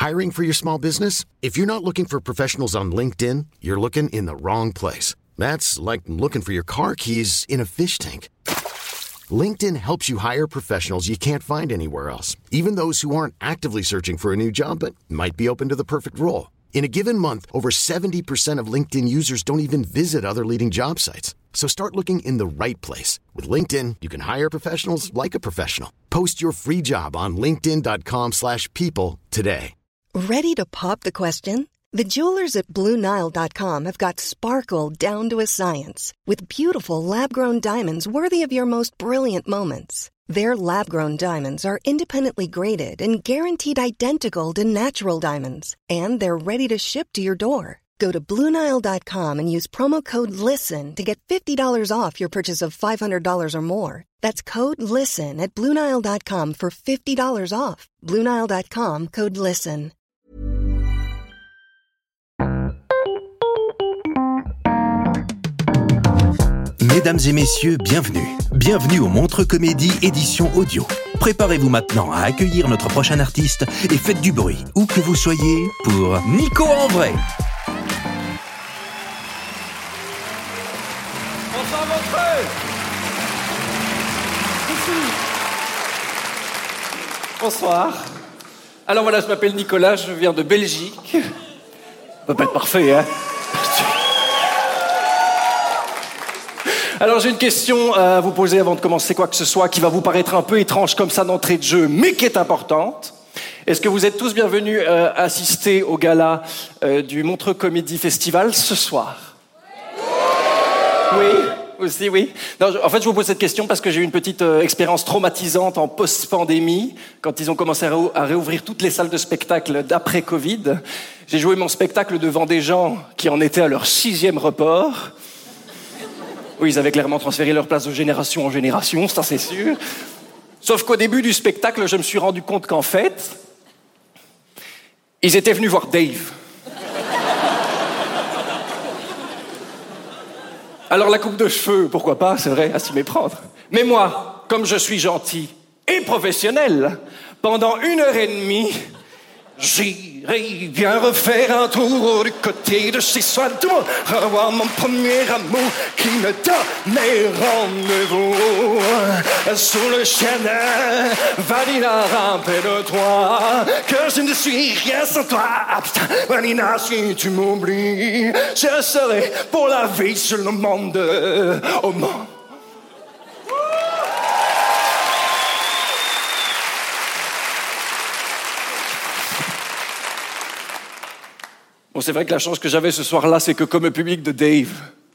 Hiring for your small business? If you're not looking for professionals on LinkedIn, you're looking in the wrong place. That's like looking for your car keys in a fish tank. LinkedIn helps you hire professionals you can't find anywhere else, even those who aren't actively searching for a new job but might be open to the perfect role. In a given month, over 70% of LinkedIn users don't even visit other leading job sites. So start looking in the right place. With LinkedIn, you can hire professionals like a professional. Post your free job on linkedin.com/people today. Ready to pop the question? The jewelers at BlueNile.com have got sparkle down to a science with beautiful lab-grown diamonds worthy of your most brilliant moments. Their lab-grown diamonds are independently graded and guaranteed identical to natural diamonds, and they're ready to ship to your door. Go to BlueNile.com and use promo code LISTEN to get $50 off your purchase of $500 or more. That's code LISTEN at BlueNile.com for $50 off. BlueNile.com, code LISTEN. Mesdames et messieurs, bienvenue. Bienvenue au Montreux Comédie édition audio. Préparez-vous maintenant à accueillir notre prochain artiste et faites du bruit, où que vous soyez, pour Nico en vrai. Bonsoir Montreux. Bonsoir. Alors voilà, je m'appelle Nicolas, je viens de Belgique. Ça peut pas être parfait, hein? Alors j'ai une question à vous poser avant de commencer quoi que ce soit qui va vous paraître un peu étrange comme ça d'entrée de jeu, mais qui est importante. Est-ce que vous êtes tous bienvenus assister au gala du Montreux Comedy Festival ce soir? Oui, aussi oui. Non, en fait je vous pose cette question parce que j'ai eu une petite expérience traumatisante en post-pandémie, quand ils ont commencé à réouvrir toutes les salles de spectacle d'après-Covid. J'ai joué mon spectacle devant des gens qui en étaient à leur 6e report. Oui, ils avaient clairement transféré leur place de génération en génération, ça c'est sûr. Sauf qu'au début du spectacle, je me suis rendu compte qu'en fait, ils étaient venus voir Dave. Alors la coupe de cheveux, pourquoi pas, c'est vrai, à s'y méprendre. Mais moi, comme je suis gentil et professionnel, pendant 1h30, j'irai bien refaire un tour du côté de chez soi, revoir mon premier amour qui me donnait rendez-vous sur le chemin. Vanina, rappelle-toi que je ne suis rien sans toi. Putain, Vanina, si tu m'oublies, je serai pour la vie sur le monde au monde. Bon, c'est vrai que la chance que j'avais ce soir-là, c'est que comme le public de Dave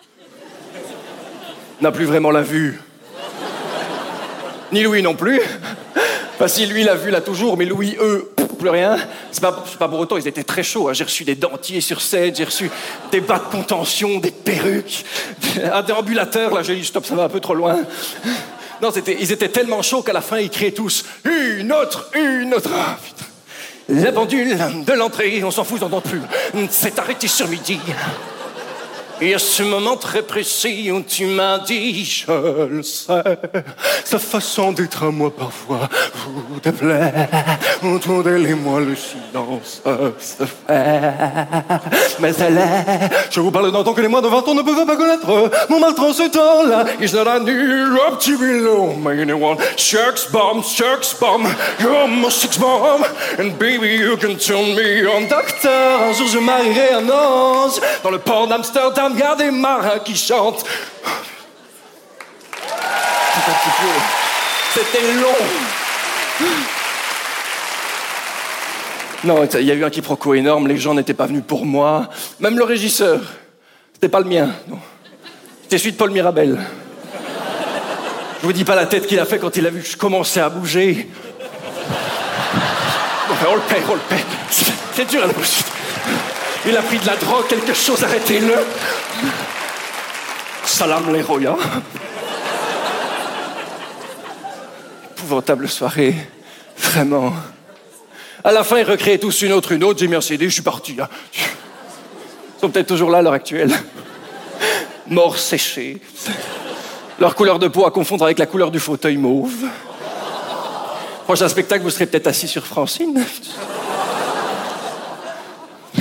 n'a plus vraiment la vue. Ni Louis non plus. Enfin, si lui l'a vue, l'a toujours, mais Louis, eux, plus rien. C'est pas pour autant, ils étaient très chauds. Hein. J'ai reçu des dentiers sur scène, j'ai reçu des bas de contention, des perruques, un déambulateur. Là, j'ai dit stop, ça va un peu trop loin. Non, ils étaient tellement chauds qu'à la fin, ils criaient tous une autre. Ah, putain. La pendule de l'entrée, on s'en fout, on n'entend plus. C'est arrêté sur midi. Et à ce moment très précis où tu m'as dit, je le sais, sa façon d'être à moi parfois vous déplaît. Autour d'elle et moi le silence se fait. Mais elle est, je vous parle d'un temps que les moins de 20 ans ne peuvent pas connaître. Mon mal transcendant là, is not a new up to below. My anyone, shucks bomb, you're my six bomb. And baby you can turn me on. Docteur, un jour je marierai un ange dans le port d'Amsterdam. Regarde des marins qui chantent. C'était long. Non, il y a eu un quiproquo énorme. Les gens n'étaient pas venus pour moi. Même le régisseur. C'était pas le mien. Non. C'était celui de Paul Mirabel. Je vous dis pas la tête qu'il a fait quand il a vu que je commençais à bouger. On le paie. C'est dur à la poursuite. Il a pris de la drogue, quelque chose, arrêtez-le. Salam les Roya. Épouvantable soirée, vraiment. À la fin, ils recréaient tous une autre. J'ai mis un CD, je suis parti. Hein. Ils sont peut-être toujours là à l'heure actuelle. Morts séchés. Leur couleur de peau à confondre avec la couleur du fauteuil mauve. Prochain spectacle, vous serez peut-être assis sur Francine.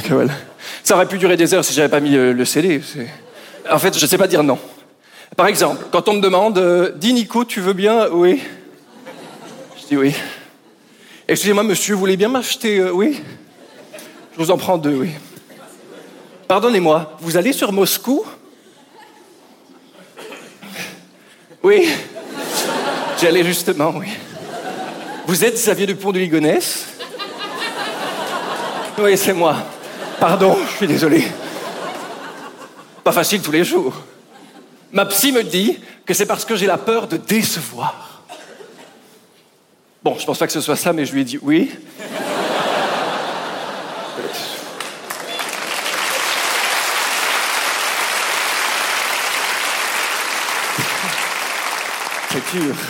voilà. Ça aurait pu durer des heures si j'avais pas mis le CD. En fait, je sais pas dire non. Par exemple, quand on me demande « Dis Nico, tu veux bien ?» « Oui. » Je dis « Oui. » « Excusez-moi, monsieur, vous voulez bien m'acheter oui. Je vous en prends 2, oui. Pardonnez-moi, vous allez sur Moscou ? Oui. J'y allais justement, oui. Vous êtes Xavier Dupont de Ligonnès ? Oui, c'est moi. Pardon, je suis désolé. Pas facile tous les jours. Ma psy me dit que c'est parce que j'ai la peur de décevoir. Bon, je pense pas que ce soit ça, mais je lui ai dit oui. C'est dur.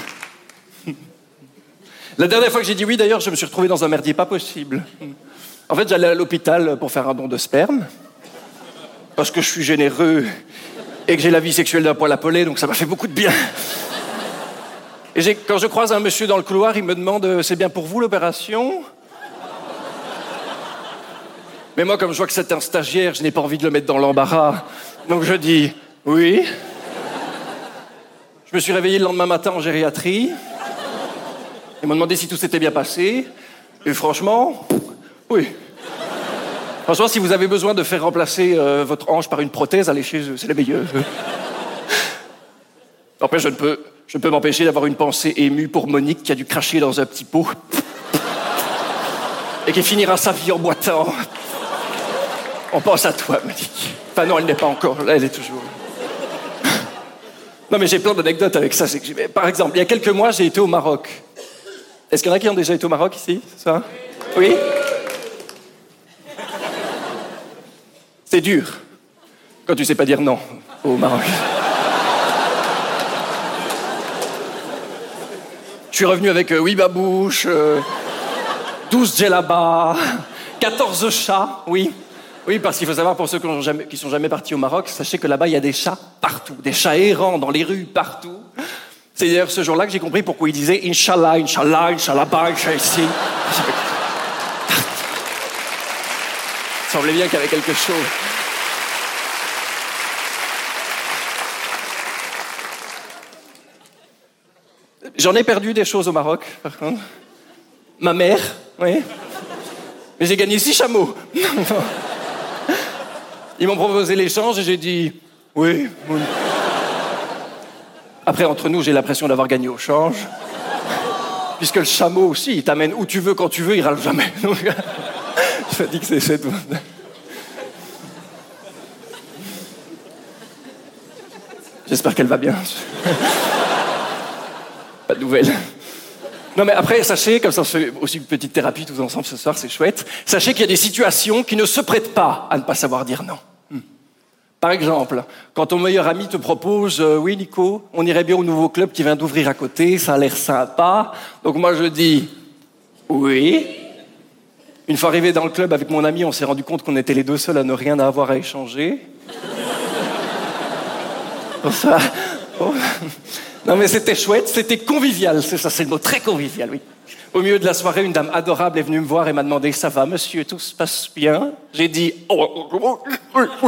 La dernière fois que j'ai dit oui, d'ailleurs, je me suis retrouvé dans un merdier pas possible. En fait, j'allais à l'hôpital pour faire un don de sperme, parce que je suis généreux et que j'ai la vie sexuelle d'un poil à peler, donc ça m'a fait beaucoup de bien. Et quand je croise un monsieur dans le couloir, il me demande « C'est bien pour vous l'opération ?» Mais moi, comme je vois que c'est un stagiaire, je n'ai pas envie de le mettre dans l'embarras. Donc je dis « Oui ». Je me suis réveillé le lendemain matin en gériatrie. Ils m'ont demandé si tout s'était bien passé. Et franchement, oui. Franchement, si vous avez besoin de faire remplacer votre hanche par une prothèse, allez chez eux, c'est les meilleurs. Après, je ne peux m'empêcher d'avoir une pensée émue pour Monique qui a dû cracher dans un petit pot et qui finira sa vie en boitant. On pense à toi, Monique. Enfin non, elle n'est pas encore là, elle est toujours... Non, mais j'ai plein d'anecdotes avec ça. Par exemple, il y a quelques mois, j'ai été au Maroc. Est-ce qu'il y en a qui ont déjà été au Maroc ici, ça ? Oui ? C'est dur quand tu sais pas dire non au Maroc. Je suis revenu avec 8 babouches, 12 djellabas, 14 chats, oui. Oui, parce qu'il faut savoir, pour ceux qui sont jamais partis au Maroc, sachez que là-bas, il y a des chats partout, des chats errants dans les rues, partout. C'est d'ailleurs ce jour-là que j'ai compris pourquoi ils disaient « Inch'Allah, Inch'Allah, Inch'Allah, Inch'Allah, ici ». Il semblait bien qu'il y avait quelque chose. J'en ai perdu des choses au Maroc, par contre. Ma mère, oui. Mais j'ai gagné 6 chameaux. Ils m'ont proposé l'échange et j'ai dit « oui ». Après, entre nous, j'ai l'impression d'avoir gagné au change. Puisque le chameau aussi, il t'amène où tu veux, quand tu veux, il râle jamais. Donc, je me dis que c'est tout. J'espère qu'elle va bien. Pas de nouvelles. Non mais après, sachez, comme ça on fait aussi une petite thérapie tous ensemble ce soir, c'est chouette. Sachez qu'il y a des situations qui ne se prêtent pas à ne pas savoir dire non. Par exemple, quand ton meilleur ami te propose « Oui Nico, on irait bien au nouveau club qui vient d'ouvrir à côté, ça a l'air sympa. » Donc moi je dis « Oui ». Une fois arrivé dans le club avec mon ami, on s'est rendu compte qu'on était les deux seuls à ne rien avoir à échanger. Pour ça... Oh. Non mais c'était chouette, c'était convivial, c'est ça, c'est le mot, très convivial, oui. Au milieu de la soirée, une dame adorable est venue me voir et m'a demandé « Ça va, monsieur, tout se passe bien ?» J'ai dit « Oh, oui, oui. »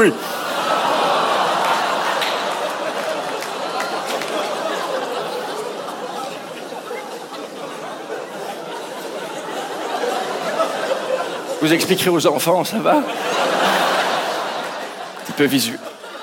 Vous expliquerez aux enfants, ça va ? Un petit peu visu.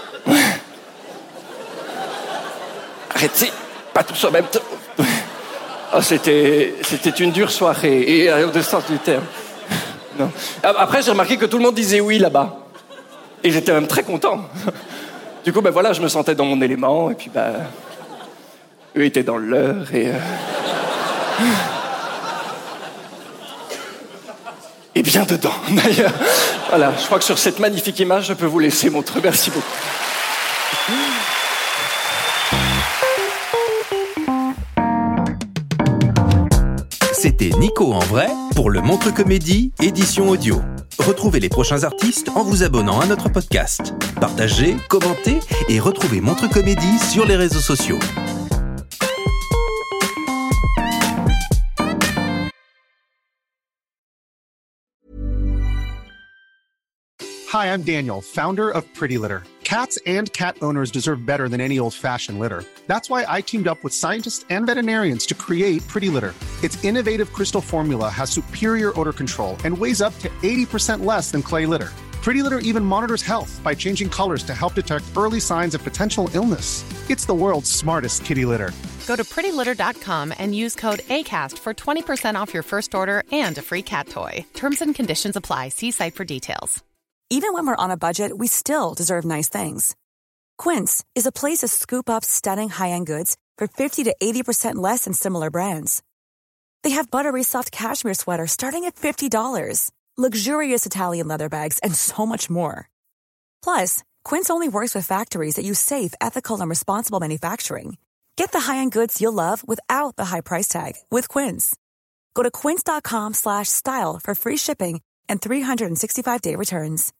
Arrêtez, pas tous en même temps. Oh, c'était une dure soirée, et au deux sens du terme. Non. Après, j'ai remarqué que tout le monde disait oui là-bas. Et j'étais même très content. Du coup, ben voilà, je me sentais dans mon élément, et puis eux étaient dans le leur, et bien dedans, d'ailleurs. Voilà, je crois que sur cette magnifique image, je peux vous laisser montrer. Merci beaucoup. C'était Nico en vrai pour le Montre Comédie, édition audio. Retrouvez les prochains artistes en vous abonnant à notre podcast. Partagez, commentez et retrouvez Montre Comédie sur les réseaux sociaux. Hi, I'm Daniel, founder of Pretty Litter. Cats and cat owners deserve better than any old-fashioned litter. That's why I teamed up with scientists and veterinarians to create Pretty Litter. Its innovative crystal formula has superior odor control and weighs up to 80% less than clay litter. Pretty Litter even monitors health by changing colors to help detect early signs of potential illness. It's the world's smartest kitty litter. Go to prettylitter.com and use code ACAST for 20% off your first order and a free cat toy. Terms and conditions apply. See site for details. Even when we're on a budget, we still deserve nice things. Quince is a place to scoop up stunning high-end goods for 50 to 80% less than similar brands. They have buttery soft cashmere sweaters starting at $50, luxurious Italian leather bags, and so much more. Plus, Quince only works with factories that use safe, ethical, and responsible manufacturing. Get the high-end goods you'll love without the high price tag with Quince. Go to quince.com/style for free shipping and 365-day returns.